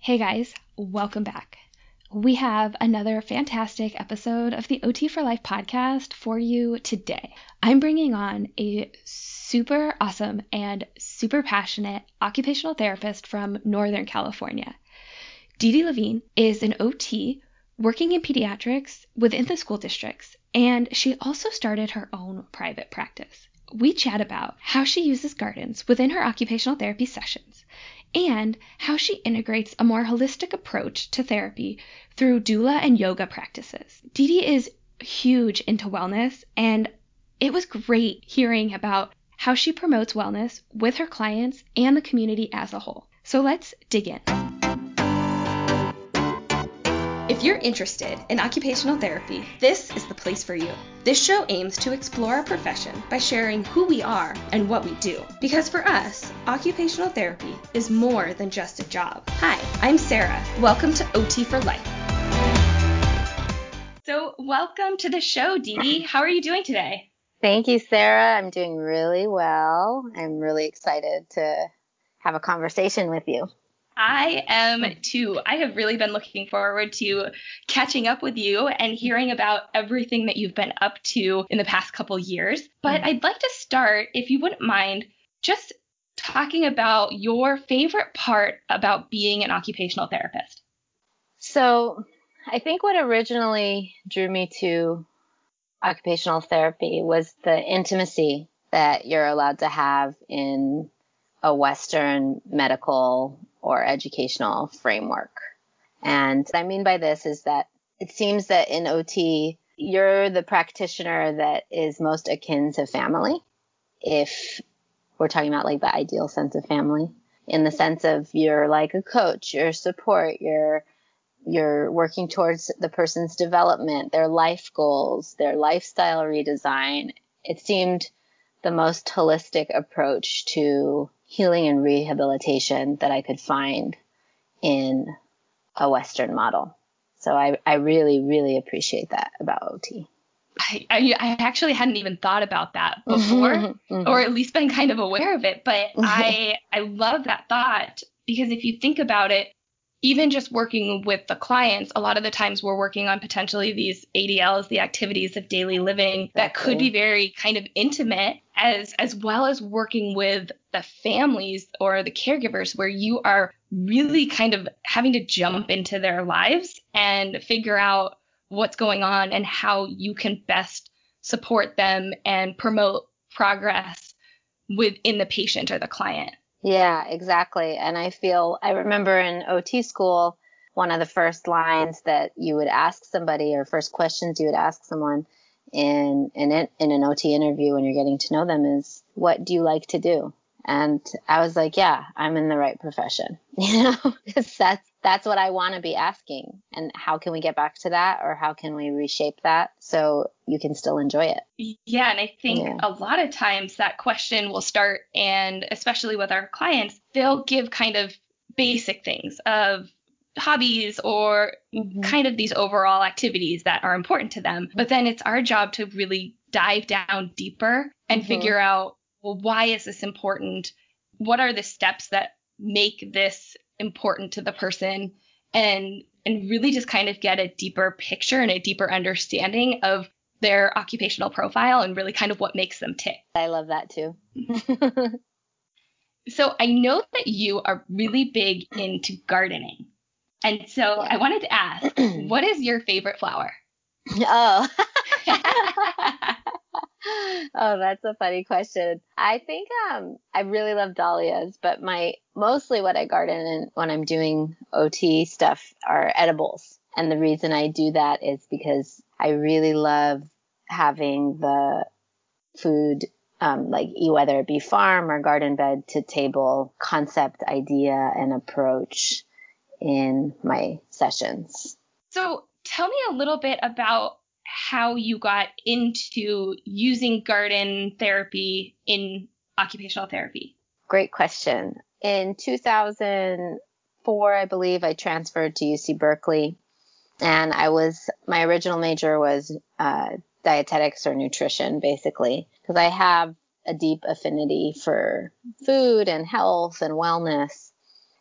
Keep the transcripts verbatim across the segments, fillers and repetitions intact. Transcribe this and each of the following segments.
Hey guys, welcome back. We have another fantastic episode of the O T for Life podcast for you today. I'm bringing on a super awesome and super passionate occupational therapist from Northern California. Didi Levine is an O T working in pediatrics within the school districts, and she also started her own private practice. We chat about how she uses gardens within her occupational therapy sessions and how she integrates a more holistic approach to therapy through doula and yoga practices. Didi is huge into wellness, and it was great hearing about how she promotes wellness with her clients and the community as a whole. So let's dig in. If you're interested in occupational therapy, this is the place for you. This show aims to explore our profession by sharing who we are and what we do. Because for us, occupational therapy is more than just a job. Hi, I'm Sarah. Welcome to O T for Life. So welcome to the show, Didi. How are you doing today? Thank you, Sarah. I'm doing really well. I'm really excited to have a conversation with you. I am too. I have really been looking forward to catching up with you and hearing about everything that you've been up to in the past couple years. But I'd like to start, if you wouldn't mind, just talking about your favorite part about being an occupational therapist. So I think what originally drew me to occupational therapy was the intimacy that you're allowed to have in a Western medical or educational framework. And what I mean by this is that it seems that in O T, you're the practitioner that is most akin to family, if we're talking about like the ideal sense of family, in the sense of you're like a coach, you're support, you're you're working towards the person's development, their life goals, their lifestyle redesign. It seemed the most holistic approach to healing and rehabilitation that I could find in a Western model. So I, I really, really appreciate that about O T. I, I, I actually hadn't even thought about that before, mm-hmm. or at least been kind of aware of it. But I, I love that thought, because if you think about it, even just working with the clients, a lot of the times we're working on potentially these A D Ls, the activities of daily living, exactly. that could be very kind of intimate, as as well as working with the families or the caregivers, where you are really kind of having to jump into their lives and figure out what's going on and how you can best support them and promote progress within the patient or the client. Yeah, exactly. And I feel, I remember in O T school, one of the first lines that you would ask somebody, or first questions you would ask someone in, in, in an O T interview when you're getting to know them is, what do you like to do? And I was like, yeah, I'm in the right profession, you know, because that's, that's what I want to be asking. And how can we get back to that, or how can we reshape that so you can still enjoy it? Yeah. And I think yeah. a lot of times that question will start, and especially with our clients, they'll give kind of basic things of hobbies or mm-hmm. kind of these overall activities that are important to them. But then it's our job to really dive down deeper and mm-hmm. figure out, well, why is this important? What are the steps that make this important to the person? And and really just kind of get a deeper picture and a deeper understanding of their occupational profile and really kind of what makes them tick. I love that too. So I know that you are really big into gardening. And so yeah. I wanted to ask, what is your favorite flower? Oh. Oh, that's a funny question. I think um, I really love dahlias, but my mostly what I garden and when I'm doing O T stuff are edibles. And the reason I do that is because I really love having the food, um, like whether it be farm or garden bed to table concept, idea, and approach in my sessions. So tell me a little bit about how you got into using garden therapy in occupational therapy. Great question. In two thousand four, I believe, I transferred to U C Berkeley, and I was, my original major was uh, dietetics or nutrition, basically, because I have a deep affinity for food and health and wellness.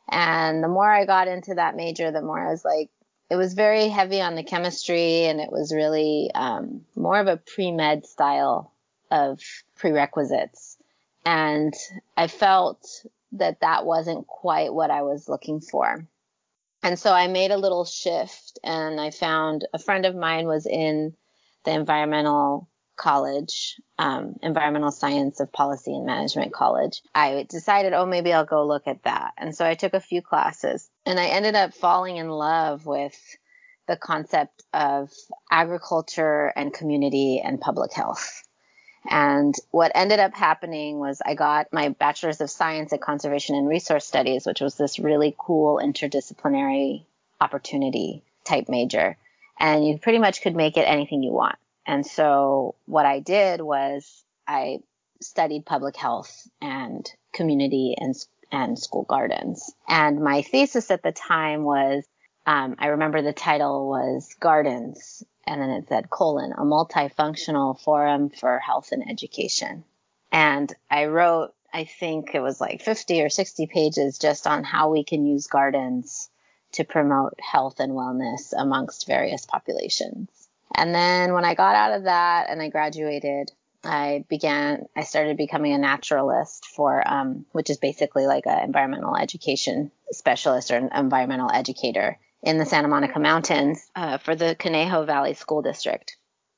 And the more I got into that major, the more I was like, it was very heavy on the chemistry, and it was really um, more of a pre-med style of prerequisites. And I felt that that wasn't quite what I was looking for. And so I made a little shift, and I found a friend of mine was in the environmental college, um, environmental science of policy and management college. I decided, oh, maybe I'll go look at that. And so I took a few classes, and I ended up falling in love with the concept of agriculture and community and public health. And what ended up happening was I got my bachelor's of science at conservation and resource studies, which was this really cool interdisciplinary opportunity type major. And you pretty much could make it anything you want. And so what I did was I studied public health and community and, and school gardens. And my thesis at the time was, um, I remember the title was Gardens, and then it said colon, a multifunctional forum for health and education. And I wrote, I think it was like fifty or sixty pages just on how we can use gardens to promote health and wellness amongst various populations. And then when I got out of that and I graduated, I began, I started becoming a naturalist for, um, which is basically like an environmental education specialist or an environmental educator in the Santa Monica Mountains uh, for the Conejo Valley School District.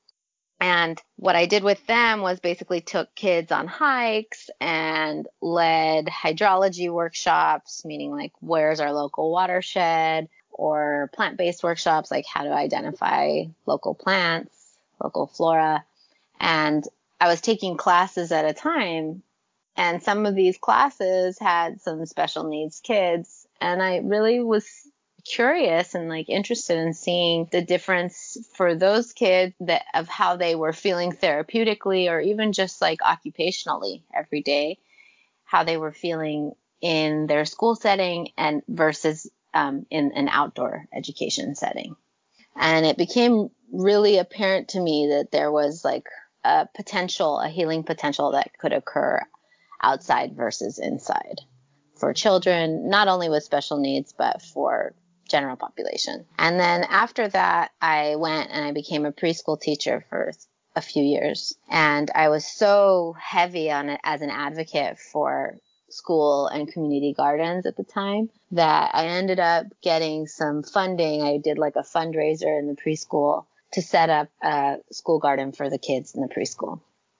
And what I did with them was basically took kids on hikes and led hydrology workshops, meaning like where's our local watershed, or plant-based workshops like how to identify local plants, local flora. And I was taking classes at a time, and some of these classes had some special needs kids, and I really was curious and like interested in seeing the difference for those kids that of how they were feeling therapeutically or even just like occupationally every day, how they were feeling in their school setting and versus um, in an outdoor education setting. And it became really apparent to me that there was like a potential, a healing potential that could occur outside versus inside for children, not only with special needs, but for general population. And then after that, I went and I became a preschool teacher for a few years. And I was so heavy on it as an advocate for school and community gardens at the time that I ended up getting some funding. I did like a fundraiser in the preschool to set up a school garden for the kids in the preschool.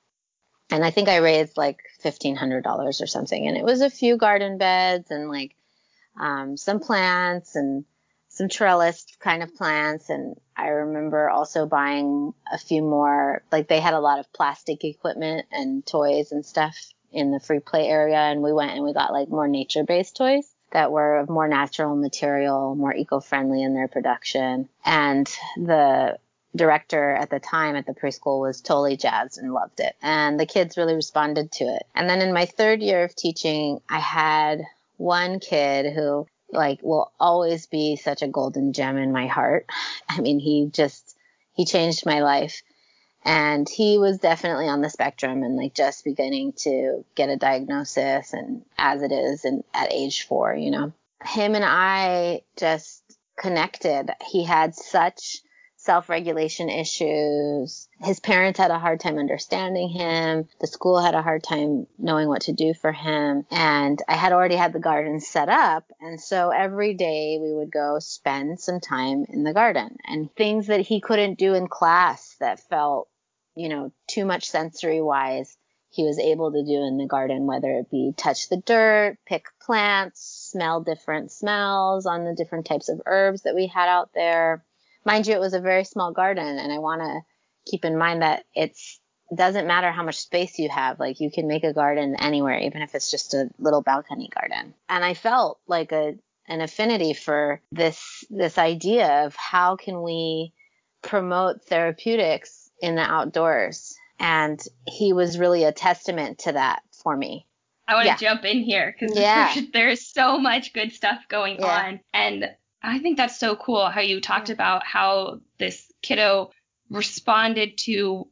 And I think I raised like fifteen hundred dollars or something. And it was a few garden beds and like um, some plants and some trellis kind of plants. And I remember also buying a few more, like they had a lot of plastic equipment and toys and stuff in the free play area. And we went and we got like more nature-based toys that were of more natural material, more eco-friendly in their production. And the director at the time at the preschool was totally jazzed and loved it. And the kids really responded to it. And then in my third year of teaching, I had one kid who like will always be such a golden gem in my heart. I mean, he just, he changed my life. And he was definitely on the spectrum and like just beginning to get a diagnosis, and as it is and at age four, you know, him and I just connected. He had such self-regulation issues. His parents had a hard time understanding him. The school had a hard time knowing what to do for him. And I had already had the garden set up. And so every day we would go spend some time in the garden, and things that he couldn't do in class that felt, you know, too much sensory wise, he was able to do in the garden, whether it be touch the dirt, pick plants, smell different smells on the different types of herbs that we had out there. Mind you, it was a very small garden, and I want to keep in mind that it's doesn't matter how much space you have. Like you can make a garden anywhere, even if it's just a little balcony garden. And I felt like a an affinity for this this idea of how can we promote therapeutics in the outdoors. And he was really a testament to that for me. I want to yeah. jump in here because yeah. there's, there's so much good stuff going yeah. on. And I think that's so cool how you talked yeah. about how this kiddo responded to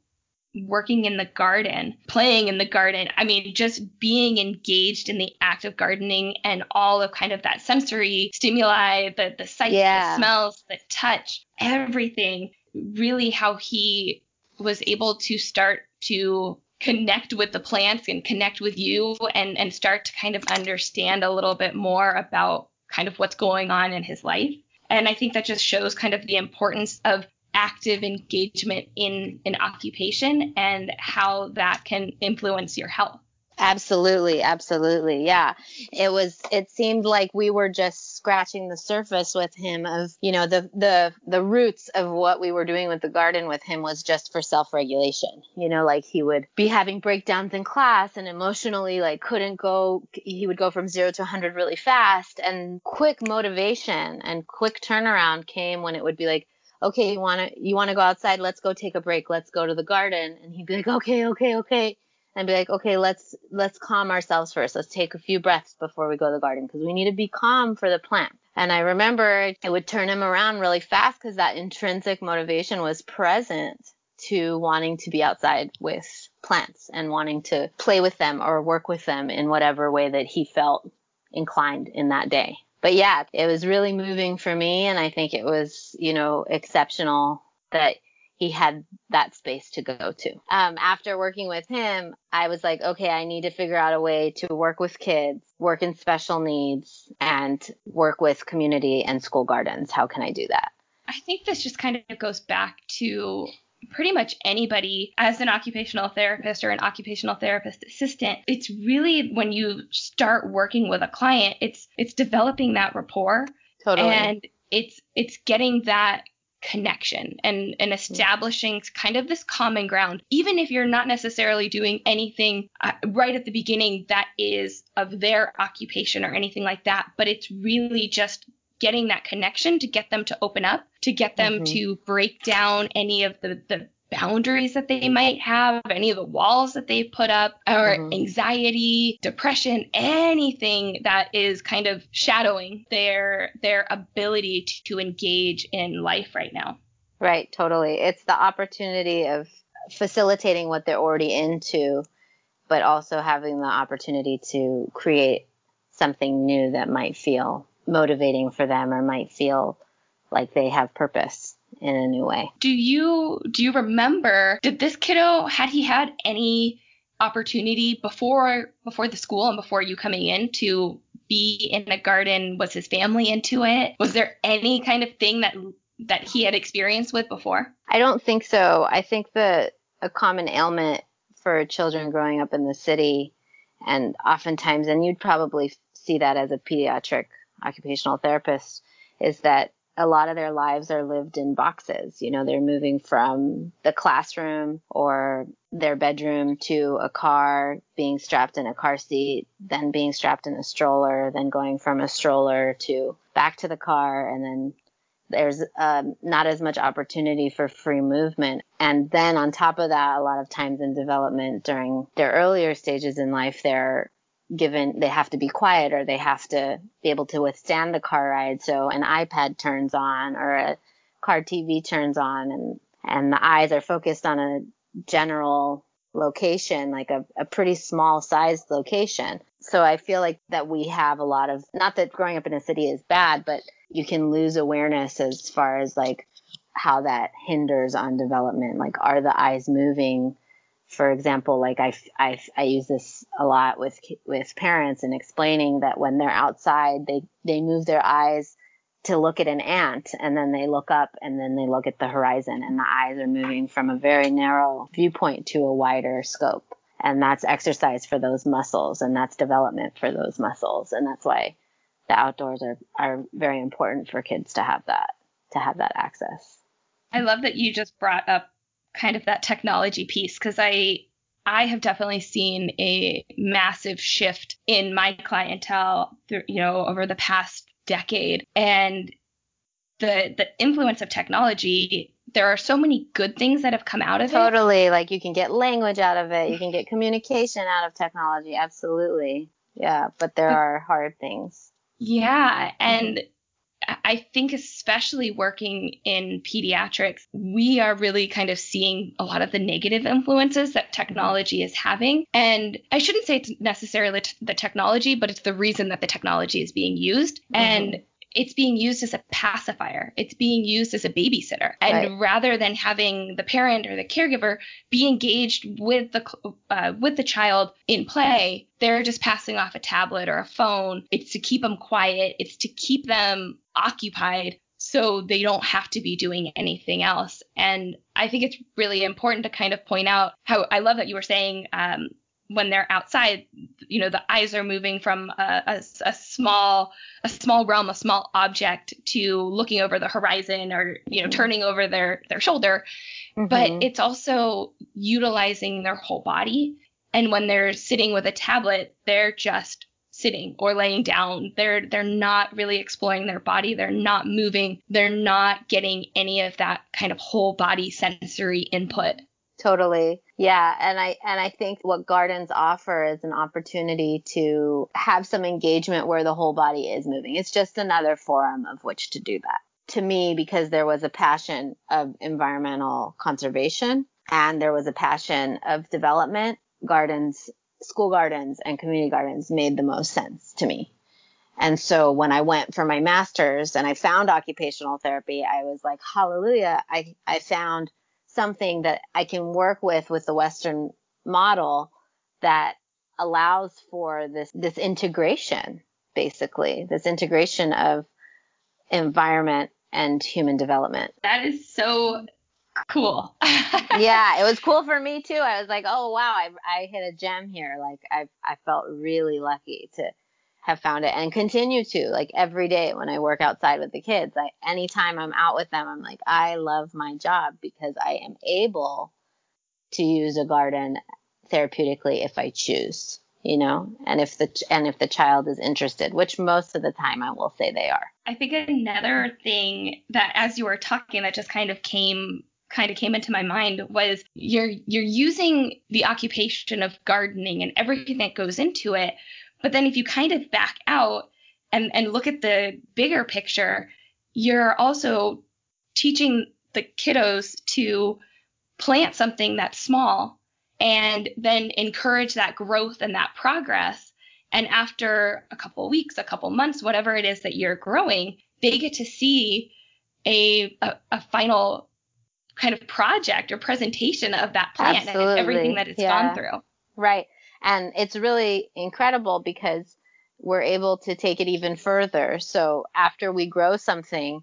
working in the garden, playing in the garden. I mean, just being engaged in the act of gardening and all of kind of that sensory stimuli, the, the sight, Yeah. the smells, the touch, everything, really how he was able to start to connect with the plants and connect with you and, and start to kind of understand a little bit more about kind of what's going on in his life. And I think that just shows kind of the importance of active engagement in an occupation and how that can influence your health. Absolutely. Absolutely. Yeah. It was, it seemed like we were just scratching the surface with him of, you know, the, the, the roots of what we were doing with the garden with him was just for self-regulation. You know, like he would be having breakdowns in class and emotionally like couldn't go, he would go from zero to a hundred really fast, and quick motivation and quick turnaround came when it would be like, okay, you want to, you want to go outside? Let's go take a break. Let's go to the garden. And he'd be like, okay, okay, okay. And be like, okay, let's, let's calm ourselves first. Let's take a few breaths before we go to the garden because we need to be calm for the plant. And I remember it would turn him around really fast because that intrinsic motivation was present to wanting to be outside with plants and wanting to play with them or work with them in whatever way that he felt inclined in that day. But yeah, it was really moving for me. And I think it was, you know, exceptional that he had that space to go to. Um, after working with him, I was like, okay, I need to figure out a way to work with kids, work in special needs, and work with community and school gardens. How can I do that? I think this just kind of goes back to pretty much anybody as an occupational therapist or an occupational therapist assistant. It's really when you start working with a client, it's it's developing that rapport. Totally. And it's it's getting that connection and, and establishing kind of this common ground, even if you're not necessarily doing anything uh, right at the beginning that is of their occupation or anything like that. But it's really just getting that connection to get them to open up, to get them mm-hmm. to break down any of the, the boundaries that they might have, any of the walls that they put up, or mm-hmm. anxiety, depression, anything that is kind of shadowing their their ability to, to engage in life right now. Right, totally. It's the opportunity of facilitating what they're already into, but also having the opportunity to create something new that might feel motivating for them or might feel like they have purpose in a new way. Do you do you remember, did this kiddo, had he had any opportunity before before the school and before you coming in to be in a garden? Was his family into it? Was there any kind of thing that that he had experience with before? I don't think so. I think that a common ailment for children growing up in the city, and oftentimes, and you'd probably see that as a pediatric occupational therapist, is that a lot of their lives are lived in boxes. You know, they're moving from the classroom or their bedroom to a car, being strapped in a car seat, then being strapped in a stroller, then going from a stroller to back to the car. And then there's um, not as much opportunity for free movement. And then on top of that, a lot of times in development during their earlier stages in life, they're given, they have to be quiet or they have to be able to withstand the car ride. So an iPad turns on or a car T V turns on, and, and the eyes are focused on a general location, like a, a pretty small sized location. So I feel like that we have a lot of, not that growing up in a city is bad, but you can lose awareness as far as like how that hinders on development. Like, are the eyes moving? For example, like I, I, I use this a lot with with parents and explaining that when they're outside, they, they move their eyes to look at an ant, and then they look up and then they look at the horizon, and the eyes are moving from a very narrow viewpoint to a wider scope. And that's exercise for those muscles, and that's development for those muscles. And that's why the outdoors are, are very important for kids to have that, to have that access. I love that you just brought up kind of that technology piece, because I I have definitely seen a massive shift in my clientele through, you know, over the past decade. And the the influence of technology, there are so many good things that have come out of totally. it. Totally. Like you can get language out of it. You can get communication out of technology. Absolutely. Yeah. But there but, are hard things. Yeah. And I think especially working in pediatrics, we are really kind of seeing a lot of the negative influences that technology is having. And I shouldn't say it's necessarily t- the technology, but it's the reason that the technology is being used. Mm-hmm. And it's being used as a pacifier. It's being used as a babysitter. And right. rather than having the parent or the caregiver be engaged with the uh, with the child in play, they're just passing off a tablet or a phone. It's to keep them quiet. It's to keep them occupied so they don't have to be doing anything else. And I think it's really important to kind of point out how I love that you were saying um, when they're outside, you know, the eyes are moving from a, a, a small a small realm, a small object to looking over the horizon or, you know, turning over their, their shoulder. Mm-hmm. But it's also utilizing their whole body. And when they're sitting with a tablet, they're just sitting or laying down. They're they're not really exploring their body. They're not moving. They're not getting any of that kind of whole body sensory input. Totally. Yeah. And I, and I think what gardens offer is an opportunity to have some engagement where the whole body is moving. It's just another forum of which to do that. To me, because there was a passion of environmental conservation and there was a passion of development, gardens, school gardens and community gardens made the most sense to me. And so when I went for my master's and I found occupational therapy, I was like, hallelujah, I, I found something that I can work with with the Western model that allows for this, this integration, basically, this integration of environment and human development. That is so cool. Yeah, it was cool for me too. I was like, oh, wow, I, I hit a gem here. Like I, I felt really lucky to have found it and continue to, like every day when I work outside with the kids, I, anytime I'm out with them, I'm like, I love my job because I am able to use a garden therapeutically if I choose, you know, and if the, and if the child is interested, which most of the time I will say they are. I think another thing that as you were talking that just kind of came kind of came into my mind was you're, you're using the occupation of gardening and everything that goes into it. But then if you kind of back out and, and look at the bigger picture, you're also teaching the kiddos to plant something that's small and then encourage that growth and that progress. And after a couple of weeks, a couple months, whatever it is that you're growing, they get to see a, a, a final kind of project or presentation of that plant Absolutely. And everything that it's yeah. gone through. Right. And it's really incredible because we're able to take it even further. So after we grow something,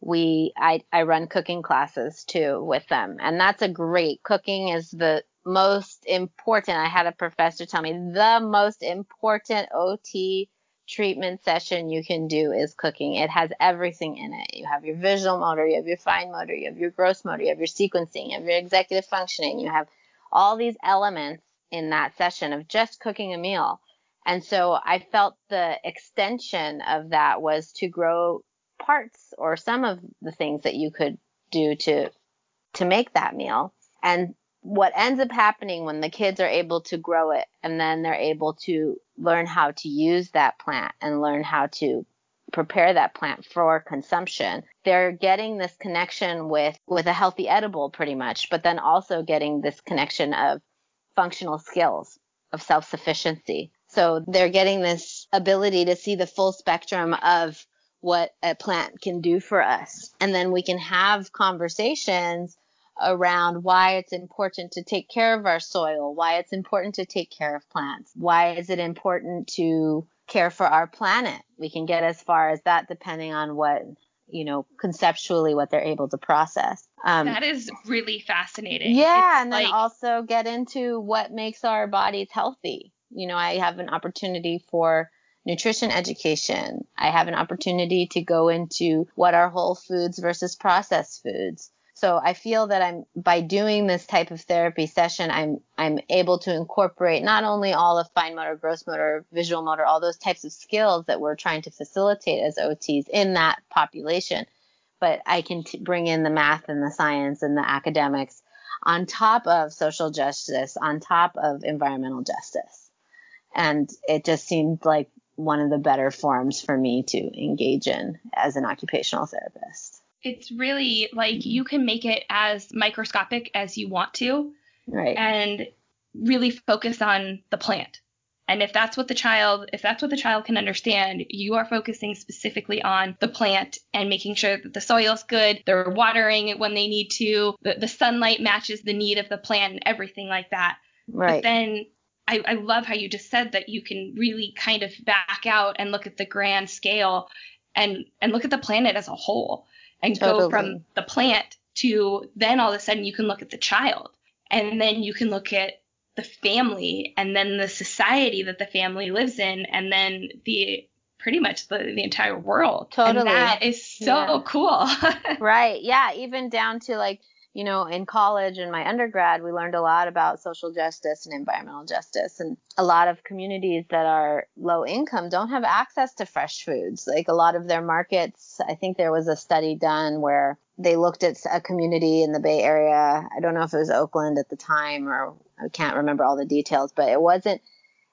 we I, I run cooking classes too with them. And that's a great, cooking is the most important. I had a professor tell me the most important O T treatment session you can do is cooking. It has everything in it. You have your visual motor, you have your fine motor, you have your gross motor, you have your sequencing, you have your executive functioning, you have all these elements in that session of just cooking a meal. And so I felt the extension of that was to grow parts or some of the things that you could do to to make that meal. And what ends up happening when the kids are able to grow it and then they're able to learn how to use that plant and learn how to prepare that plant for consumption, they're getting this connection with, with a healthy edible pretty much, but then also getting this connection of functional skills, of self-sufficiency. So they're getting this ability to see the full spectrum of what a plant can do for us. And then we can have conversations around why it's important to take care of our soil, why it's important to take care of plants, why is it important to care for our planet. We can get as far as that depending on what, you know, conceptually what they're able to process. Um, that is really fascinating. Yeah, it's and like... then also get into what makes our bodies healthy. You know, I have an opportunity for nutrition education. I have an opportunity to go into what are whole foods versus processed foods. So I feel that I'm, by doing this type of therapy session, I'm, I'm able to incorporate not only all of fine motor, gross motor, visual motor, all those types of skills that we're trying to facilitate as O Ts in that population, but I can t- bring in the math and the science and the academics on top of social justice, on top of environmental justice. And it just seemed like one of the better forms for me to engage in as an occupational therapist. It's really like you can make it as microscopic as you want to, right? And really focus on the plant. And if that's what the child, if that's what the child can understand, you are focusing specifically on the plant and making sure that the soil's good, they're watering it when they need to, the, the sunlight matches the need of the plant and everything like that. Right. But then I, I love how you just said that you can really kind of back out and look at the grand scale and, and look at the planet as a whole and Totally. go from the plant to then all of a sudden you can look at the child and then you can look at the family and then the society that the family lives in and then the pretty much the, the entire world. Totally. And that is so yeah. cool. Right. Yeah. Even down to like, you know, in college and my undergrad, we learned a lot about social justice and environmental justice. And a lot of communities that are low income don't have access to fresh foods. Like a lot of their markets, I think there was a study done where they looked at a community in the Bay Area. I don't know if it was Oakland at the time, or I can't remember all the details, but it wasn't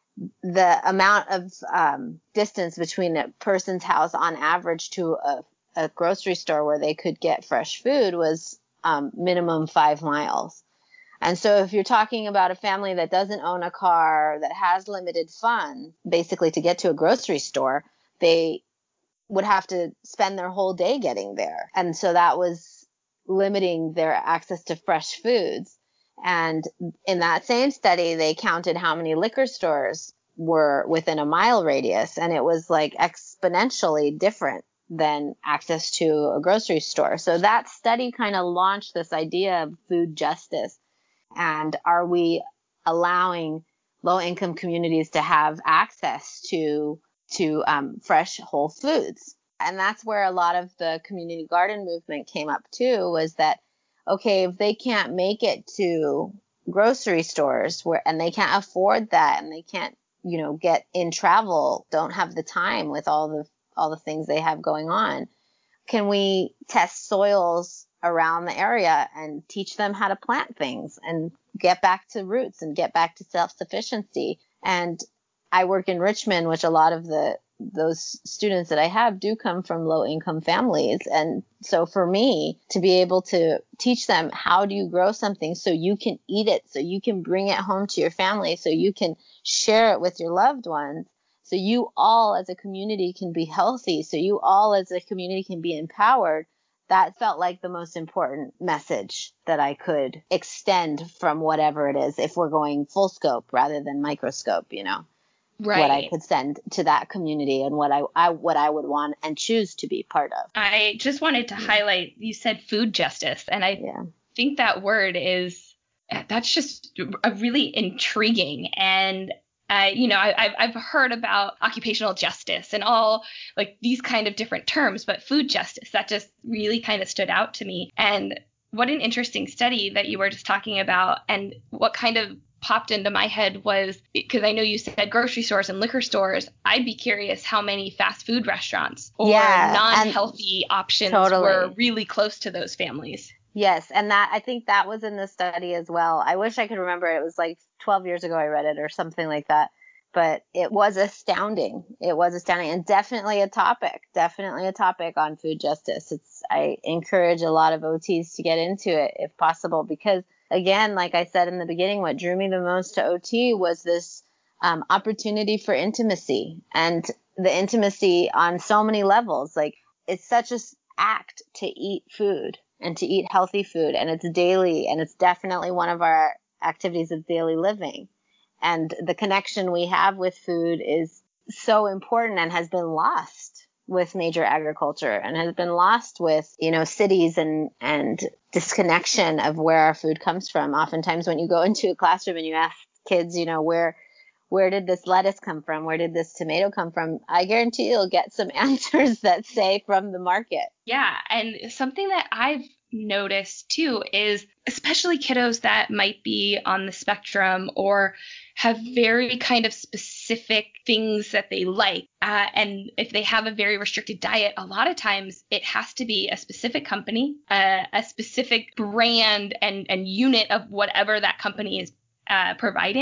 the amount of um, distance between a person's house on average to a, a grocery store where they could get fresh food was um, minimum five miles. And so if you're talking about a family that doesn't own a car, that has limited funds, basically to get to a grocery store, they would have to spend their whole day getting there. And so that was limiting their access to fresh foods. And in that same study, they counted how many liquor stores were within a mile radius, and it was like exponentially different than access to a grocery store. So that study kind of launched this idea of food justice. And are we allowing low-income communities to have access to to um, fresh whole foods? And that's where a lot of the community garden movement came up too, was that, okay, if they can't make it to grocery stores where, and they can't afford that, and they can't, you know, get in travel, don't have the time with all the, all the things they have going on, can we test soils around the area and teach them how to plant things and get back to roots and get back to self-sufficiency? And I work in Richmond, which a lot of the those students that I have do come from low income families. And so for me to be able to teach them, how do you grow something so you can eat it, so you can bring it home to your family, so you can share it with your loved ones, so you all as a community can be healthy, so you all as a community can be empowered, that felt like the most important message that I could extend from whatever it is, if we're going full scope rather than microscope, you know. Right. What I could send to that community and what I, I what I would want and choose to be part of. I just wanted to yeah. highlight, you said food justice, and I yeah. think that word is, that's just a really intriguing. And uh, you know, I, I've heard about occupational justice and all like these kind of different terms, but food justice, that just really kind of stood out to me. And what an interesting study that you were just talking about, and what kind of popped into my head was, because I know you said grocery stores and liquor stores, I'd be curious how many fast food restaurants or yeah, non-healthy options totally. were really close to those families. Yes, and that I think that was in the study as well. I wish I could remember. It was like twelve years ago I read it or something like that. But it was astounding. It was astounding, and definitely a topic, definitely a topic on food justice. It's I encourage a lot of O Ts to get into it if possible, because again, like I said in the beginning, what drew me the most to O T was this um, opportunity for intimacy, and the intimacy on so many levels. Like, it's such an act to eat food and to eat healthy food, and it's daily, and it's definitely one of our activities of daily living. And the connection we have with food is so important and has been lost with major agriculture, and has been lost with, you know, cities and, and disconnection of where our food comes from. Oftentimes when you go into a classroom and you ask kids, you know, where, where did this lettuce come from? Where did this tomato come from? I guarantee you'll get some answers that say from the market. Yeah. And something that I've noticed too is, especially kiddos that might be on the spectrum or have very kind of specific things that they like. Uh, and if they have a very restricted diet, a lot of times it has to be a specific company, uh, a specific brand and, and unit of whatever that company is uh, providing.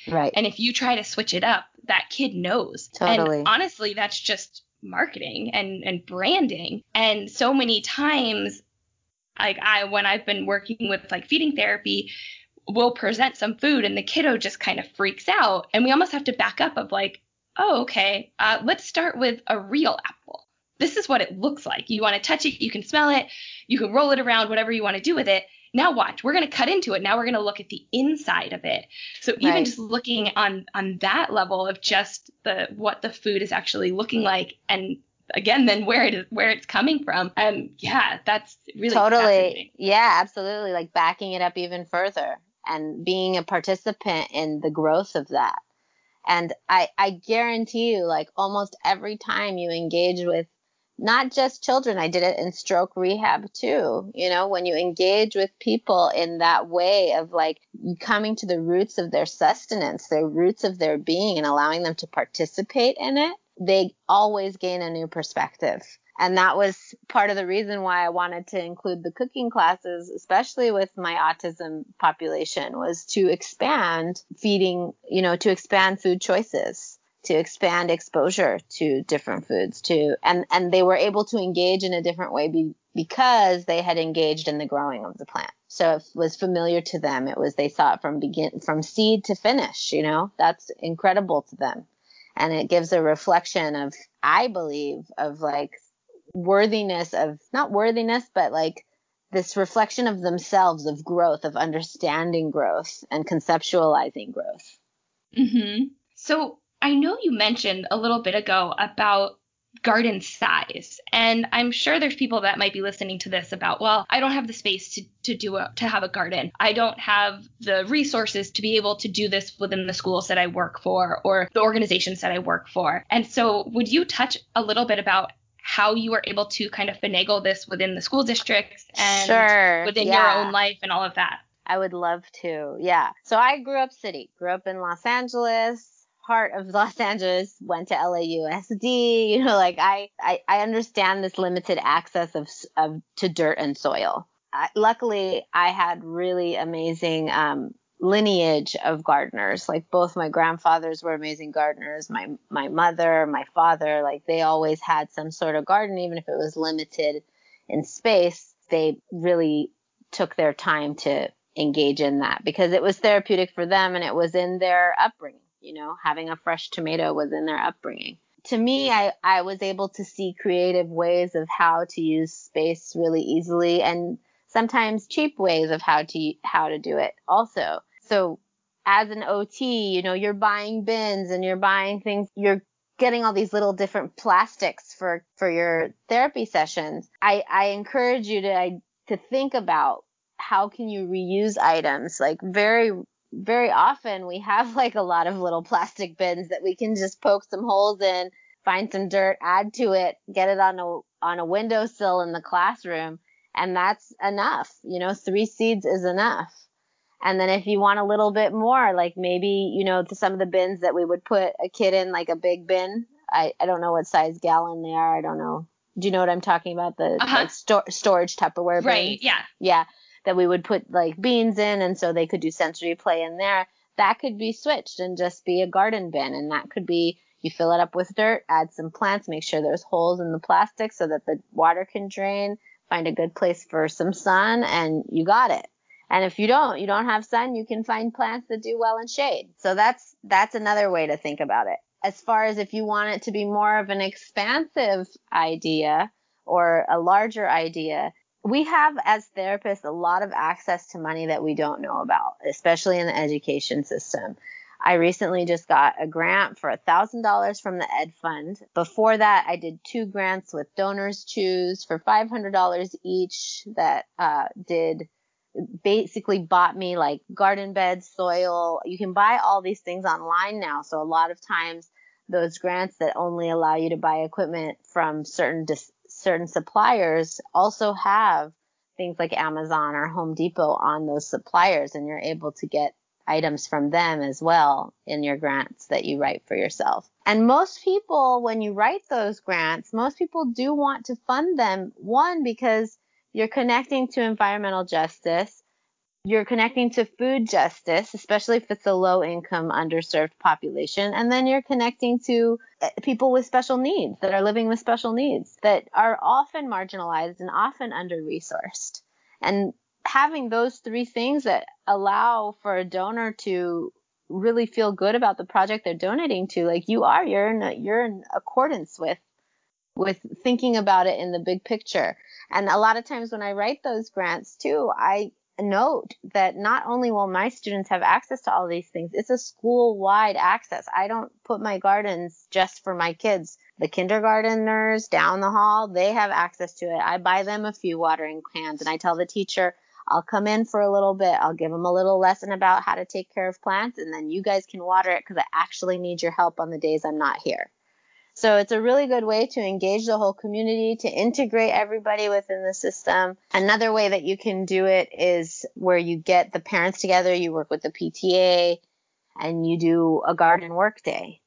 Right. And if you try to switch it up, that kid knows. Totally. And honestly, that's just marketing and, and branding. And so many times, like I, when I've been working with like feeding therapy, we'll present some food and the kiddo just kind of freaks out. And we almost have to back up of like, oh, okay, uh, let's start with a real apple. This is what it looks like. You want to touch it, you can smell it, you can roll it around, whatever you want to do with it. Now watch, we're going to cut into it. Now we're going to look at the inside of it. So even Right. just looking on on that level of just the what the food is actually looking like, and again, then where it is, where it's coming from. Um, yeah, that's really Totally. fascinating. Yeah, absolutely. Like backing it up even further and being a participant in the growth of that. And I, I guarantee you, like almost every time you engage with not just children, I did it in stroke rehab too. You know, when you engage with people in that way of like coming to the roots of their sustenance, the roots of their being, and allowing them to participate in it, they always gain a new perspective. And that was part of the reason why I wanted to include the cooking classes, especially with my autism population, was to expand feeding, you know, to expand food choices, to expand exposure to different foods, to, and, and they were able to engage in a different way be, because they had engaged in the growing of the plant. So it was familiar to them. It was, they saw it from begin, from seed to finish, you know, that's incredible to them. And it gives a reflection of, I believe, of like, worthiness of not worthiness, but like this reflection of themselves, of growth, of understanding growth and conceptualizing growth. Mm-hmm. So I know you mentioned a little bit ago about garden size, and I'm sure there's people that might be listening to this about, well, I don't have the space to, to do a, to have a garden. I don't have the resources to be able to do this within the schools that I work for or the organizations that I work for. And so would you touch a little bit about how you were able to kind of finagle this within the school districts and Sure, within yeah. your own life and all of that? I would love to. Yeah. So I grew up city, grew up in Los Angeles, heart of Los Angeles, went to L A U S D, you know, like I, I, I understand this limited access of, of, to dirt and soil. I, luckily I had really amazing, um, lineage of gardeners. Like both my grandfathers were amazing gardeners. My, my mother, my father, like they always had some sort of garden, even if it was limited in space. They really took their time to engage in that because it was therapeutic for them and it was in their upbringing. You know, having a fresh tomato was in their upbringing. To me, I, I was able to see creative ways of how to use space really easily and sometimes cheap ways of how to how to do it also. So as an O T, you know, you're buying bins and you're buying things, you're getting all these little different plastics for, for your therapy sessions. I, I encourage you to, I, to think about how can you reuse items. Like very, very often we have like a lot of little plastic bins that we can just poke some holes in, find some dirt, add to it, get it on a, on a windowsill in the classroom. And that's enough. You know, three seeds is enough. And then if you want a little bit more, like maybe, you know, to some of the bins that we would put a kid in, like a big bin. I, I don't know what size gallon they are. I don't know. Do you know what I'm talking about? The Uh-huh. like sto- storage Tupperware bins. Right. Yeah. Yeah. That we would put like beans in. And so they could do sensory play in there. That could be switched and just be a garden bin. And that could be, you fill it up with dirt, add some plants, make sure there's holes in the plastic so that the water can drain, find a good place for some sun, and you got it. And if you don't, you don't have sun, you can find plants that do well in shade. So that's, that's another way to think about it. As far as if you want it to be more of an expansive idea or a larger idea, we have as therapists a lot of access to money that we don't know about, especially in the education system. I recently just got a grant for one thousand dollars from the Ed Fund. Before that, I did two grants with Donors Choose for five hundred dollars each that uh, did basically bought me like garden beds, soil. You can buy all these things online now. So a lot of times those grants that only allow you to buy equipment from certain dis- certain suppliers also have things like Amazon or Home Depot on those suppliers, and you're able to get items from them as well in your grants that you write for yourself. And most people, when you write those grants, most people do want to fund them. One, because you're connecting to environmental justice. you're connecting to food justice, especially if it's a low income, underserved population. And then you're connecting to people with special needs that are living with special needs that are often marginalized and often under-resourced. And having those three things that allow for a donor to really feel good about the project they're donating to, like you are, you're in, a, you're in accordance with, with thinking about it in the big picture. And a lot of times when I write those grants too, I note that not only will my students have access to all these things, it's a school-wide access. I don't put my gardens just for my kids. The kindergarteners down the hall, they have access to it. I buy them a few watering cans and I tell the teacher, I'll come in for a little bit. I'll give them a little lesson about how to take care of plants, and then you guys can water it because I actually need your help on the days I'm not here. So it's a really good way to engage the whole community, to integrate everybody within the system. Another way that you can do it is where you get the parents together, you work with the P T A, and you do a garden work day.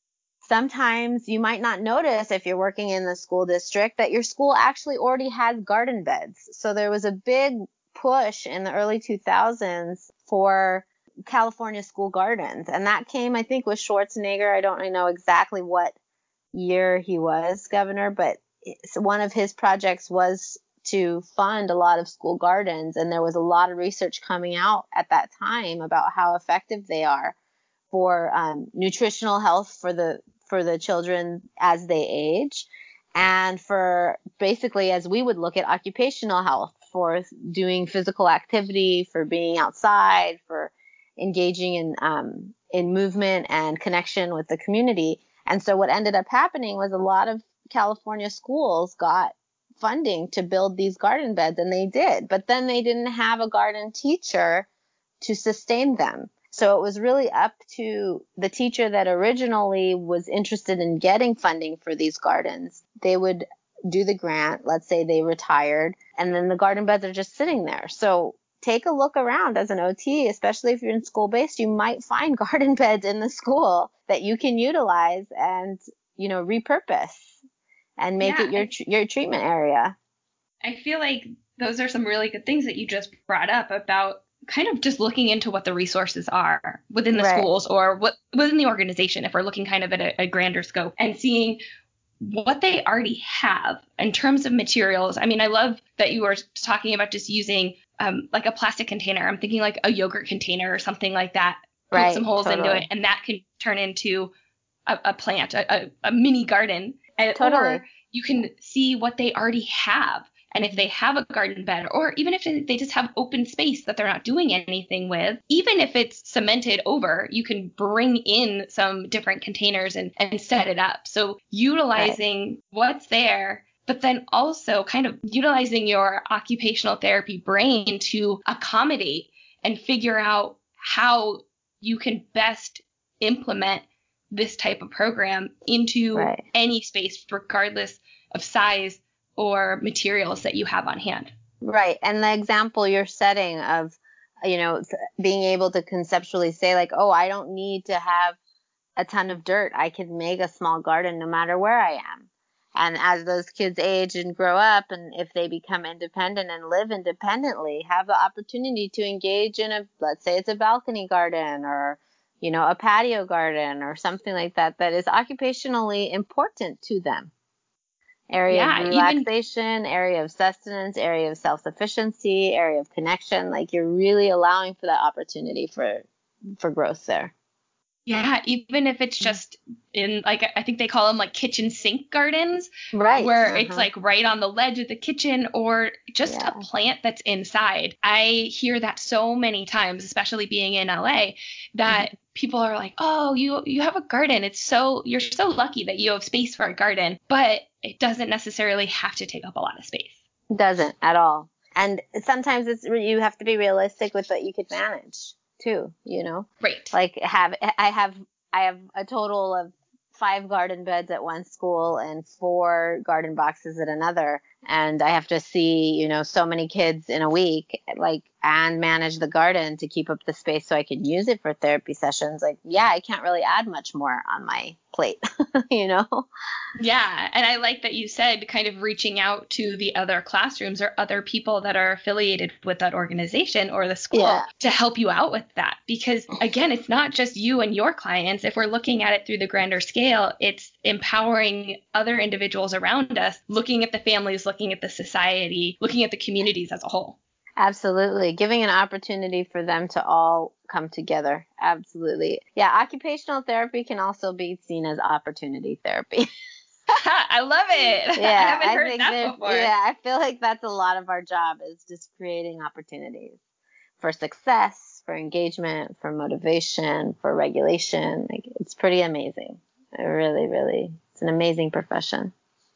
Sometimes you might not notice if you're working in the school district that your school actually already has garden beds. So there was a big push in the early two thousands for California school gardens. And that came, I think, with Schwarzenegger. I don't really know exactly what year he was governor, but one of his projects was to fund a lot of school gardens. And there was a lot of research coming out at that time about how effective they are for um, nutritional health for the for the children as they age, and for basically, as we would look at occupational health, for doing physical activity, for being outside, for engaging in um, in movement and connection with the community. And so what ended up happening was a lot of California schools got funding to build these garden beds, and they did, but then they didn't have a garden teacher to sustain them. So it was really up to the teacher that originally was interested in getting funding for these gardens. They would do the grant, let's say they retired, and then the garden beds are just sitting there. So take a look around as an O T, especially if you're in school-based, you might find garden beds in the school that you can utilize and, you know, repurpose and make Yeah, it your I, your treatment area. I feel like those are some really good things that you just brought up about kind of just looking into what the resources are within the Right. schools or what within the organization, if we're looking kind of at a, a grander scope, and seeing what they already have in terms of materials. I mean, I love that you were talking about just using um, like a plastic container. I'm thinking like a yogurt container or something like that. Poke Right, some holes totally. into it, and that can turn into a, a plant, a, a, a mini garden. And, Totally. Or you can see what they already have. And if they have a garden bed, or even if they just have open space that they're not doing anything with, even if it's cemented over, you can bring in some different containers and, and set it up. So utilizing right. what's there, but then also kind of utilizing your occupational therapy brain to accommodate and figure out how you can best implement this type of program into right. any space, regardless of size or materials that you have on hand. Right. And the example you're setting of, you know, being able to conceptually say like, oh, I don't need to have a ton of dirt. I can make a small garden no matter where I am. And as those kids age and grow up, and if they become independent and live independently, have the opportunity to engage in a, let's say it's a balcony garden or, you know, a patio garden or something like that, that is occupationally important to them. Area yeah, of relaxation, even, area of sustenance, area of self-sufficiency, area of connection. Like you're really allowing for that opportunity for, for growth there. Yeah, even if it's just in, like, I think they call them like kitchen sink gardens, right? Where uh-huh. it's like right on the ledge of the kitchen, or just yeah. a plant that's inside. I hear that so many times, especially being in L A, that mm-hmm. people are like, oh, you you have a garden. It's so, you're so lucky that you have space for a garden, but it doesn't necessarily have to take up a lot of space. It doesn't at all. And sometimes it's, you have to be realistic with what you could manage too, you know? Right. Like have, I have, I have a total of five garden beds at one school and four garden boxes at another. And I have to see, you know, so many kids in a week. Like and manage the garden to keep up the space so I can use it for therapy sessions, like, yeah, I can't really add much more on my plate, you know? Yeah. And I like that you said kind of reaching out to the other classrooms or other people that are affiliated with that organization or the school Yeah. to help you out with that. Because again, it's not just you and your clients. If we're looking at it through the grander scale, it's empowering other individuals around us, looking at the families, looking at the society, looking at the communities as a whole. Absolutely. Giving an opportunity for them to all come together. Absolutely. Yeah. Occupational therapy can also be seen as opportunity therapy. I love it. Yeah, I haven't I heard think that that, before. yeah, I feel like that's a lot of our job is just creating opportunities for success, for engagement, for motivation, for regulation. Like, it's pretty amazing. I really, really, it's an amazing profession.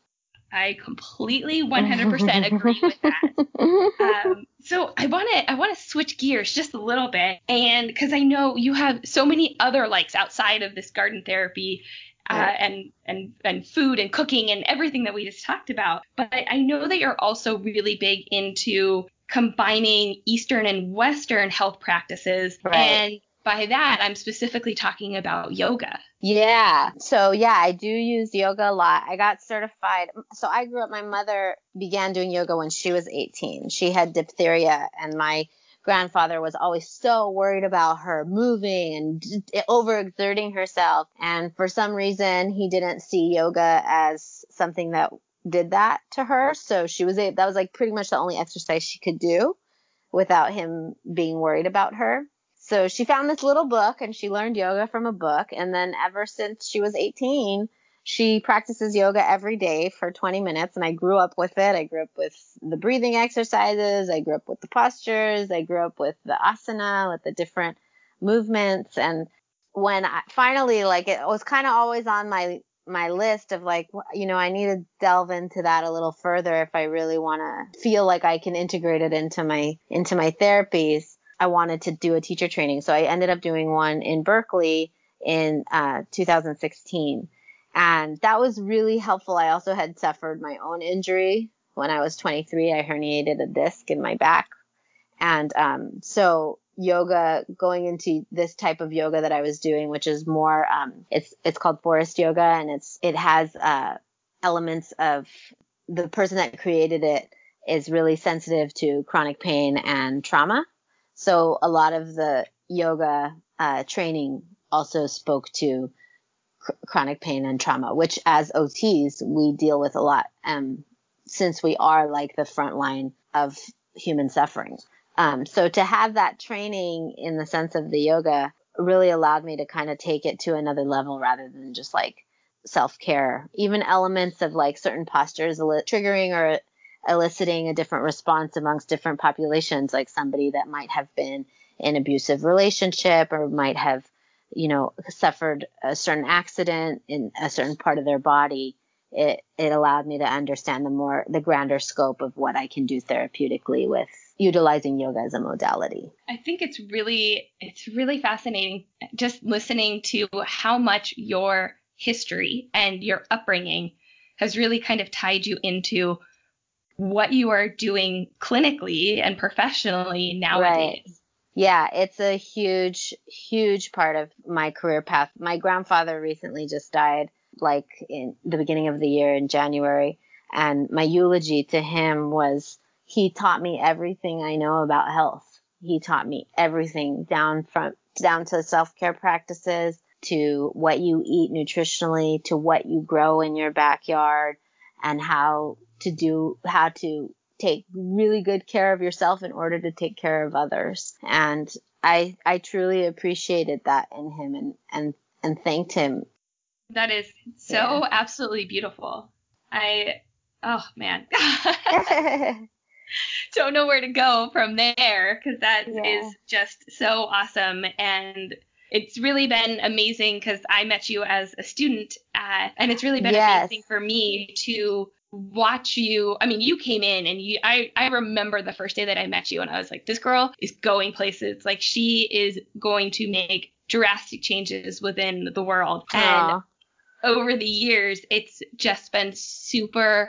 I completely one hundred percent agree with that. Um, so I want to I want to switch gears just a little bit, and because I know you have so many other likes outside of this garden therapy, uh, Right. and and and food and cooking and everything that we just talked about. But I know that you're also really big into combining Eastern and Western health practices, Right. and by that I'm specifically talking about yoga. Yeah. So yeah, I do use yoga a lot. I got certified. So I grew up, my mother began doing yoga when she was eighteen. She had diphtheria, and my grandfather was always so worried about her moving and overexerting herself. And for some reason, he didn't see yoga as something that did that to her. So she was, a, that was like pretty much the only exercise she could do without him being worried about her. So she found this little book and she learned yoga from a book. And then ever since she was eighteen, she practices yoga every day for twenty minutes. And I grew up with it. I grew up with the breathing exercises. I grew up with the postures. I grew up with the asana, with the different movements. And when I finally, like, it was kind of always on my my list of like, you know, I need to delve into that a little further if I really want to feel like I can integrate it into my into my therapies. I wanted to do a teacher training. So I ended up doing one in Berkeley in uh, two thousand sixteen. And that was really helpful. I also had suffered my own injury when I was twenty-three. I herniated a disc in my back. And um, so yoga, going into this type of yoga that I was doing, which is more, um, it's it's called forest yoga, and it's it has uh, elements of, the person that created it is really sensitive to chronic pain and trauma. So a lot of the yoga uh, training also spoke to cr- chronic pain and trauma, which as O Ts, we deal with a lot, um, since we are like the front line of human suffering. Um, so to have that training in the sense of the yoga really allowed me to kind of take it to another level rather than just like self-care. Even elements of like certain postures triggering or eliciting a different response amongst different populations, like somebody that might have been in an abusive relationship or might have, you know, suffered a certain accident in a certain part of their body. It, it allowed me to understand the more, the grander scope of what I can do therapeutically with utilizing yoga as a modality. I think it's really, it's really fascinating just listening to how much your history and your upbringing has really kind of tied you into what you are doing clinically and professionally nowadays. Right. Yeah, it's a huge, huge part of my career path. My grandfather recently just died, like in the beginning of the year in January. And my eulogy to him was, he taught me everything I know about health. He taught me everything down from, down to self-care practices, to what you eat nutritionally, to what you grow in your backyard, and how to do, how to take really good care of yourself in order to take care of others. And I I truly appreciated that in him, and and and thanked him. That is so yeah. Absolutely beautiful. I oh man. Don't know where to go from there, because that yeah. is just so awesome. And it's really been amazing because I met you as a student, uh, and it's really been yes. amazing for me to watch you. I mean, you came in and you, I, I remember the first day that I met you and I was like, this girl is going places. Like, she is going to make drastic changes within the world. Aww. And over the years, it's just been super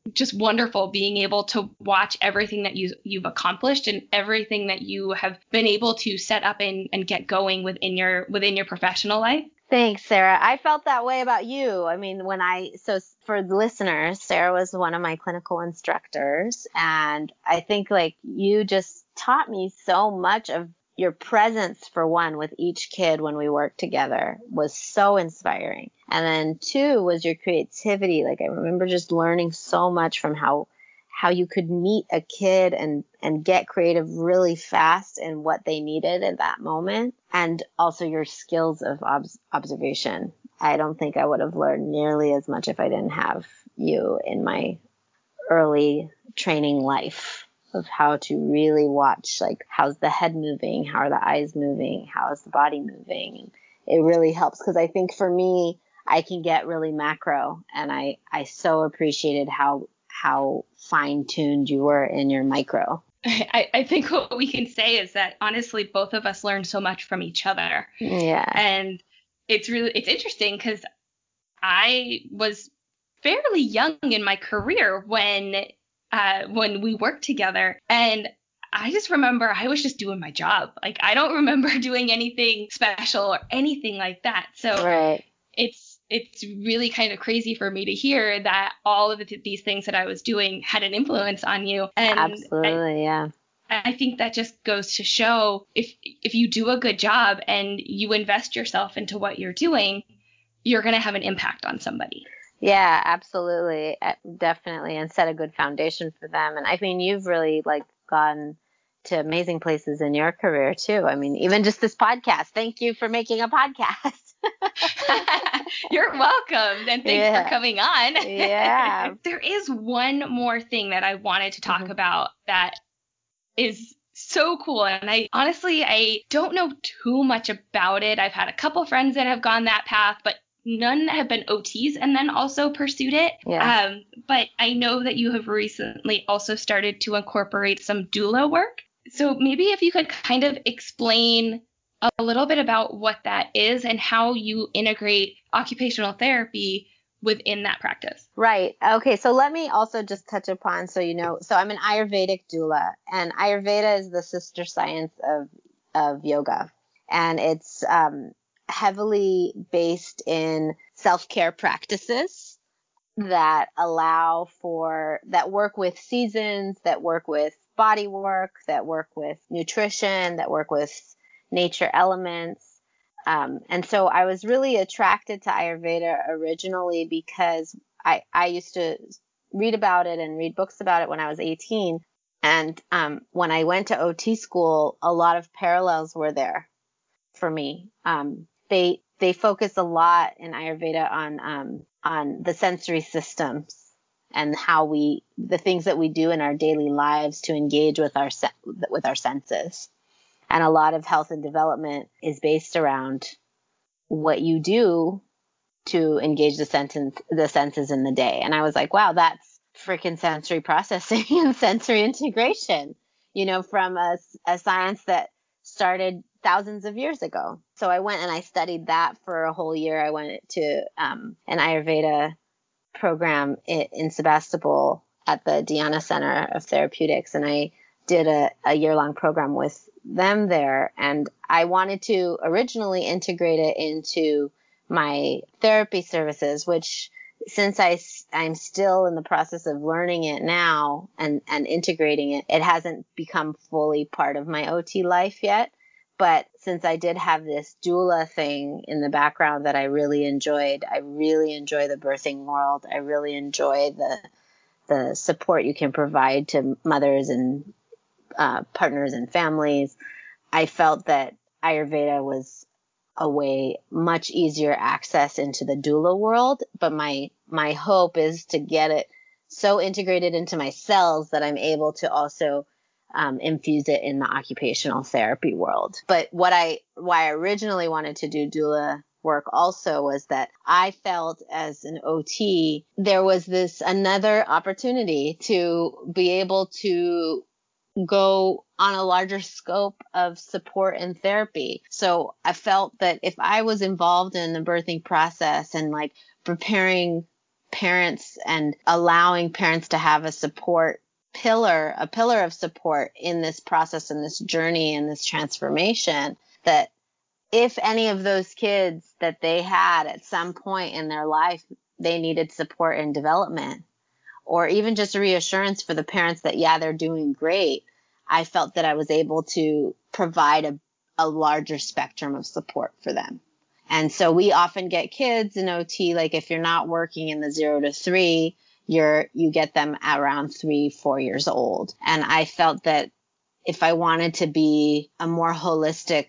just wonderful being able to watch everything that you, you've accomplished and everything that you have been able to set up and, and get going within your within your professional life. Thanks, Sarah. I felt that way about you. I mean, when I, so for the listeners, Sarah was one of my clinical instructors. And I think like you just taught me so much of your presence, for one, with each kid when we worked together was so inspiring. And then two was your creativity. Like I remember just learning so much from how how you could meet a kid and, and get creative really fast in what they needed at that moment. And also your skills of ob- observation. I don't think I would have learned nearly as much if I didn't have you in my early training life of how to really watch, like, how's the head moving? How are the eyes moving? How is the body moving? And it really helps because I think for me, I can get really macro, and I, I so appreciated how how fine-tuned you were in your micro. I, I think what we can say is that honestly, both of us learned so much from each other. Yeah. And it's really, it's interesting because I was fairly young in my career when, uh, when we worked together. And I just remember I was just doing my job. Like, I don't remember doing anything special or anything like that. So right. it's, it's really kind of crazy for me to hear that all of the, these things that I was doing had an influence on you. And absolutely, I, yeah. I think that just goes to show if if you do a good job and you invest yourself into what you're doing, you're going to have an impact on somebody. Yeah, absolutely. Definitely. And set a good foundation for them. And I mean, you've really like gone to amazing places in your career too. I mean, even just this podcast. Thank you for making a podcast. You're welcome. And thanks yeah. for coming on. Yeah. There is one more thing that I wanted to talk mm-hmm. about that is so cool. And I honestly, I don't know too much about it. I've had a couple friends that have gone that path, but none have been O Ts and then also pursued it. Yeah. Um, but I know that you have recently also started to incorporate some doula work. So maybe if you could kind of explain a little bit about what that is and how you integrate occupational therapy within that practice. Right. Okay. So let me also just touch upon, so you know, so I'm an Ayurvedic doula, and Ayurveda is the sister science of, of yoga. And it's um, heavily based in self-care practices that allow for, that work with seasons, that work with body work, that work with nutrition, that work with nature elements. Um, and so I was really attracted to Ayurveda originally because I, I used to read about it and read books about it when I was eighteen. And um, when I went to O T school, a lot of parallels were there for me. Um, they they focus a lot in Ayurveda on um, on the sensory systems and how we, the things that we do in our daily lives to engage with our with our senses. And a lot of health and development is based around what you do to engage the sentence, the senses in the day. And I was like, wow, that's freaking sensory processing and sensory integration, you know, from a, a science that started thousands of years ago. So I went and I studied that for a whole year. I went to um, an Ayurveda program in, in Sebastopol at the Dhyana Center of Therapeutics. And I did a, a year-long program with them there. And I wanted to originally integrate it into my therapy services, which since I, I'm still in the process of learning it now and, and integrating it, it hasn't become fully part of my O T life yet. But since I did have this doula thing in the background that I really enjoyed, I really enjoy the birthing world. I really enjoy the the support you can provide to mothers and uh, partners and families. I felt that Ayurveda was a way much easier access into the doula world. But my my hope is to get it so integrated into my cells that I'm able to also Um, infuse it in the occupational therapy world. But what I, why I originally wanted to do doula work also was that I felt as an O T, there was this another opportunity to be able to go on a larger scope of support and therapy. So I felt that if I was involved in the birthing process and like preparing parents and allowing parents to have a support pillar, a pillar of support in this process and this journey and this transformation, that if any of those kids that they had at some point in their life, they needed support and development, or even just a reassurance for the parents that, yeah, they're doing great, I felt that I was able to provide a, a larger spectrum of support for them. And so we often get kids in O T, like if you're not working in the zero to three, you're, you get them around three, four years old. And I felt that if I wanted to be a more holistic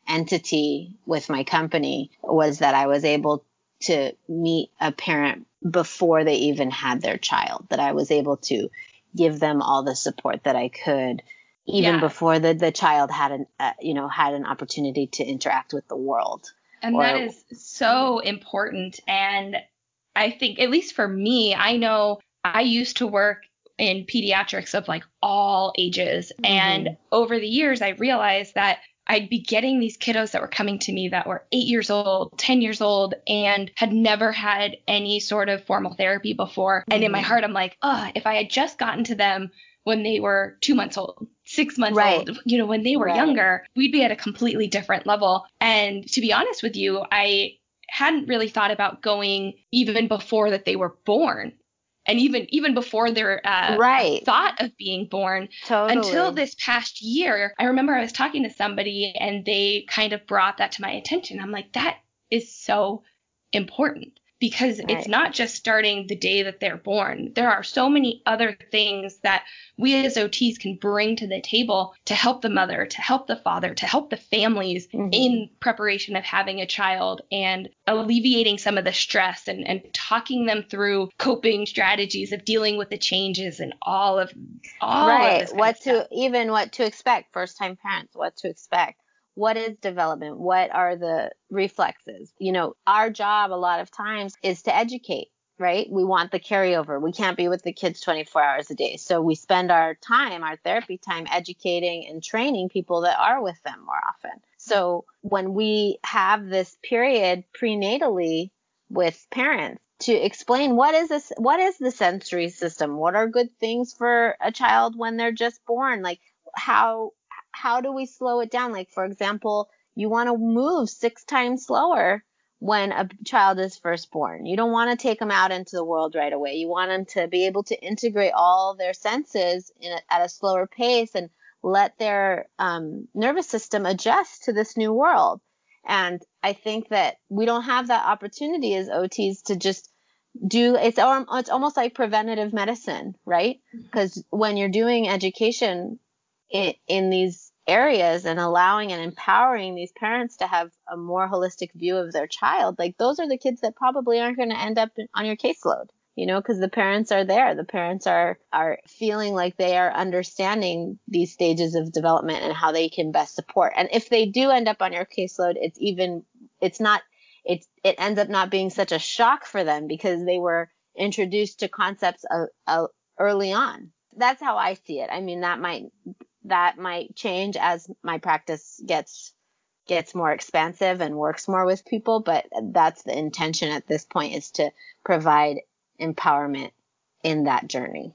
entity with my company, was that I was able to meet a parent before they even had their child, that I was able to give them all the support that I could, even yeah. before the, the child had an, uh, you know, had an opportunity to interact with the world. And or, that is so important. And I think, at least for me, I know I used to work in pediatrics of like all ages. Mm-hmm. And over the years, I realized that I'd be getting these kiddos that were coming to me that were eight years old, ten years old, and had never had any sort of formal therapy before. Mm-hmm. And in my heart, I'm like, oh, if I had just gotten to them when they were two months old, six months right. old, you know, when they were right. younger, we'd be at a completely different level. And to be honest with you, I hadn't really thought about going even before that they were born. And even even before their uh, right. thought of being born, totally. Until this past year, I remember I was talking to somebody and they kind of brought that to my attention. I'm like, that is so important, because right. it's not just starting the day that they're born. There are so many other things that we as O Ts can bring to the table to help the mother, to help the father, to help the families mm-hmm. in preparation of having a child, and alleviating some of the stress and, and talking them through coping strategies of dealing with the changes and all of all right. of this kind what of to stuff. Even what to expect, first time parents, what to expect. What is development? What are the reflexes? You know, our job a lot of times is to educate, right? We want the carryover. We can't be with the kids twenty-four hours a day. So we spend our time, our therapy time, educating and training people that are with them more often. So when we have this period prenatally with parents to explain what is this, what is the sensory system? What are good things for a child when they're just born? Like how, how do we slow it down? Like, for example, you want to move six times slower when a child is first born. You don't want to take them out into the world right away. You want them to be able to integrate all their senses in a, at a slower pace and let their um, nervous system adjust to this new world. And I think that we don't have that opportunity as O Ts to just do, it's, it's almost like preventative medicine, right? Because mm-hmm. when you're doing education in, in these areas and allowing and empowering these parents to have a more holistic view of their child, like those are the kids that probably aren't going to end up on your caseload, you know, because the parents are there. The parents are, are feeling like they are understanding these stages of development and how they can best support. And if they do end up on your caseload, it's even, it's not, it's, it ends up not being such a shock for them because they were introduced to concepts of, of early on. That's how I see it. I mean, that might, that might change as my practice gets gets more expansive and works more with people, but that's the intention at this point, is to provide empowerment in that journey.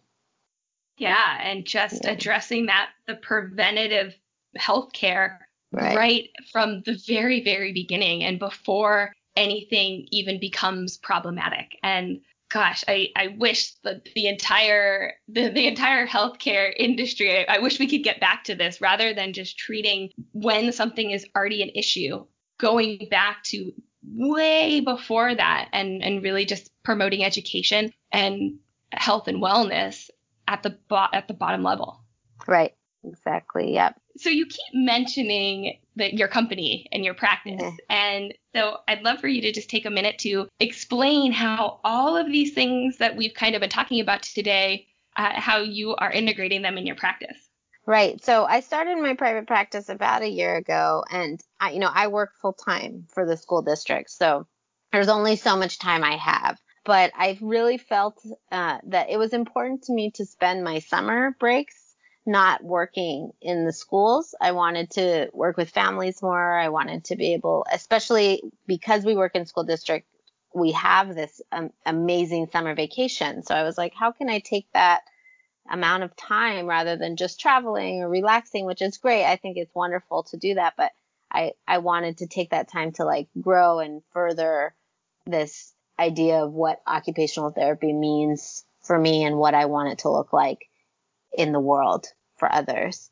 Yeah, and just yeah. addressing that, the preventative healthcare right. right from the very, very beginning and before anything even becomes problematic. And gosh, I, I wish that the entire the, the entire healthcare industry, I, I wish we could get back to this rather than just treating when something is already an issue, going back to way before that and, and really just promoting education and health and wellness at the bo- at the bottom level. Right. Exactly. Yep. So you keep mentioning that your company and your practice. Yeah. And so I'd love for you to just take a minute to explain how all of these things that we've kind of been talking about today, uh, how you are integrating them in your practice. Right. So I started my private practice about a year ago, and I, you know, I work full time for the school district. So there's only so much time I have. But I've really felt uh, that it was important to me to spend my summer breaks not working in the schools. I wanted to work with families more. I wanted to be able, especially because we work in school district, we have this um, amazing summer vacation. So I was like, how can I take that amount of time rather than just traveling or relaxing, which is great. I think it's wonderful to do that. But I, I wanted to take that time to like grow and further this idea of what occupational therapy means for me and what I want it to look like in the world for others.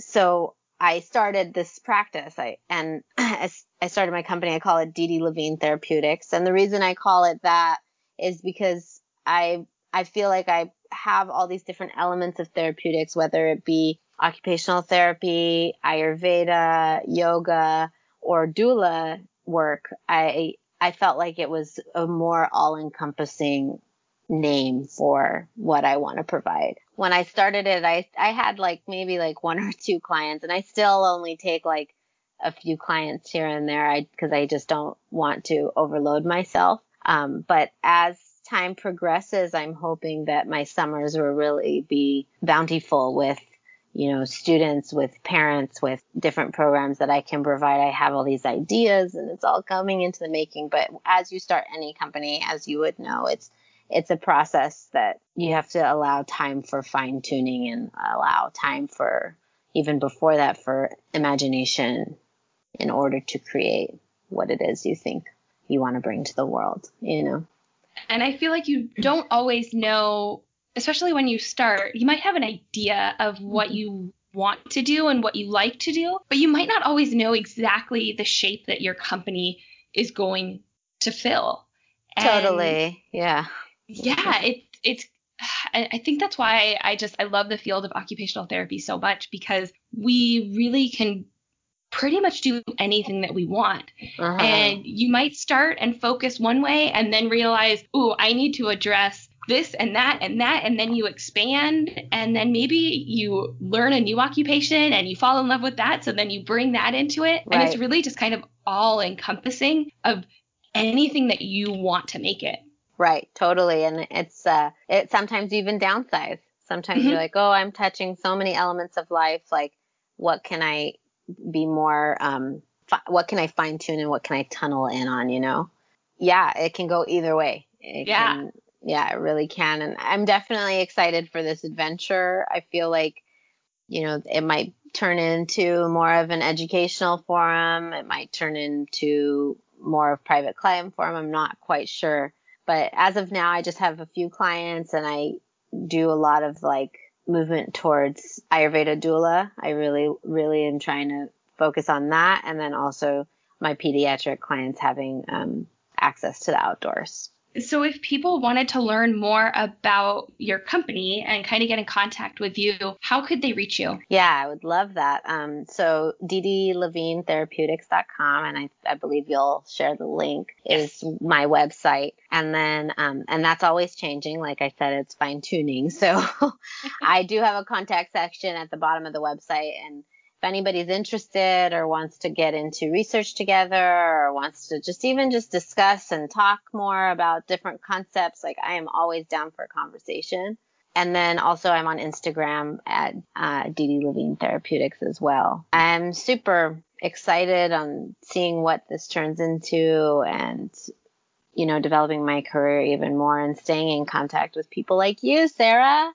So I started this practice I, and I started my company. I call it Dee Dee Levine Therapeutics. And the reason I call it that is because I, I feel like I have all these different elements of therapeutics, whether it be occupational therapy, Ayurveda, yoga, or doula work. I, I felt like it was a more all-encompassing name for what I want to provide. When I started it, I, I had like maybe like one or two clients, and I still only take like a few clients here and there I, because I just don't want to overload myself. Um, but as time progresses, I'm hoping that my summers will really be bountiful with, you know, students, with parents, with different programs that I can provide. I have all these ideas and it's all coming into the making. But as you start any company, as you would know, it's it's a process that you have to allow time for fine tuning and allow time for, even before that, for imagination in order to create what it is you think you want to bring to the world, you know? And I feel like you don't always know, especially when you start, you might have an idea of what you want to do and what you like to do, but you might not always know exactly the shape that your company is going to fill. And totally. Yeah. Yeah. It, it's, I think that's why I just, I love the field of occupational therapy so much, because we really can pretty much do anything that we want. Uh-huh. And you might start and focus one way and then realize, ooh, I need to address this and that and that. And then you expand, and then maybe you learn a new occupation and you fall in love with that. So then you bring that into it. Right. And it's really just kind of all encompassing of anything that you want to make it. Right. Totally. And it's, uh, it sometimes even downsize. Sometimes mm-hmm. you're like, oh, I'm touching so many elements of life. Like, what can I be more, um, fi- what can I fine tune and what can I tunnel in on, you know? Yeah, it can go either way. It yeah. Can, yeah, it really can. And I'm definitely excited for this adventure. I feel like, you know, it might turn into more of an educational forum. It might turn into more of private client forum. I'm not quite sure. But as of now, I just have a few clients, and I do a lot of like movement towards Ayurveda doula. I really, really am trying to focus on that. And then also my pediatric clients having um, access to the outdoors. So if people wanted to learn more about your company and kind of get in contact with you, how could they reach you? Yeah, I would love that. Um, so dee dee levine therapeutics dot com, and I, I believe you'll share the link, is yes. my website. And then, um, and that's always changing. Like I said, it's fine tuning. So I do have a contact section at the bottom of the website, and if anybody's interested or wants to get into research together or wants to just even just discuss and talk more about different concepts, like I am always down for a conversation. And then also I'm on Instagram at uh, Dee Dee Levine Therapeutics as well. I'm super excited on seeing what this turns into and, you know, developing my career even more and staying in contact with people like you, Sarah.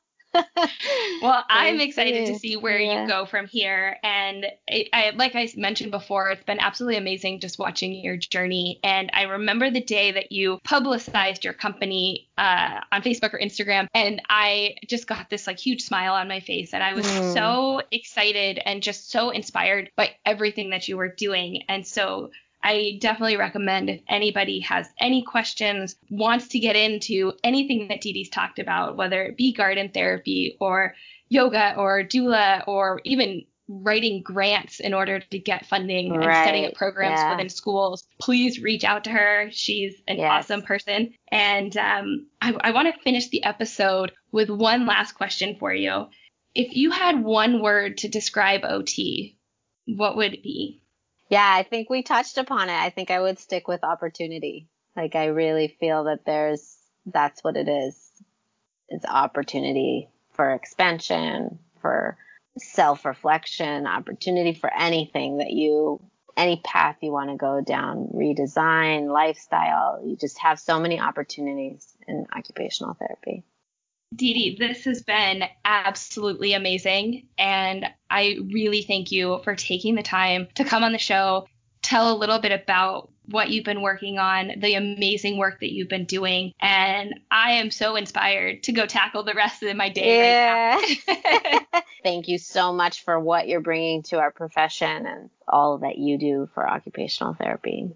Well, I'm excited to see where yeah. you go from here. And it, I, like I mentioned before, it's been absolutely amazing just watching your journey. And I remember the day that you publicized your company uh, on Facebook or Instagram, and I just got this like huge smile on my face. And I was mm. so excited and just so inspired by everything that you were doing. And so I definitely recommend, if anybody has any questions, wants to get into anything that Dee Dee's talked about, whether it be garden therapy or yoga or doula or even writing grants in order to get funding right. and setting up programs yeah. within schools, please reach out to her. She's an yes. awesome person. And um, I, I want to finish the episode with one last question for you. If you had one word to describe O T, what would it be? Yeah, I think we touched upon it. I think I would stick with opportunity. Like, I really feel that there's, that's what it is. It's opportunity for expansion, for self-reflection, opportunity for anything that you, any path you want to go down, redesign, lifestyle. You just have so many opportunities in occupational therapy. Dee Dee, this has been absolutely amazing, and I really thank you for taking the time to come on the show, tell a little bit about what you've been working on, the amazing work that you've been doing, and I am so inspired to go tackle the rest of my day yeah. right now. Thank you so much for what you're bringing to our profession and all that you do for occupational therapy.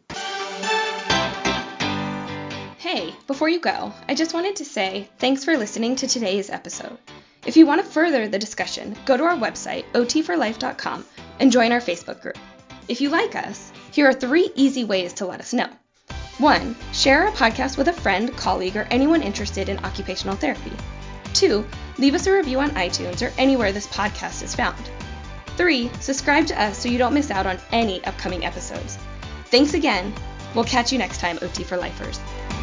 Hey, before you go, I just wanted to say thanks for listening to today's episode. If you want to further the discussion, go to our website, o t for life dot com, and join our Facebook group. If you like us, here are three easy ways to let us know. One, share our podcast with a friend, colleague, or anyone interested in occupational therapy. Two, leave us a review on iTunes or anywhere this podcast is found. Three, subscribe to us so you don't miss out on any upcoming episodes. Thanks again. We'll catch you next time, O T for Lifers.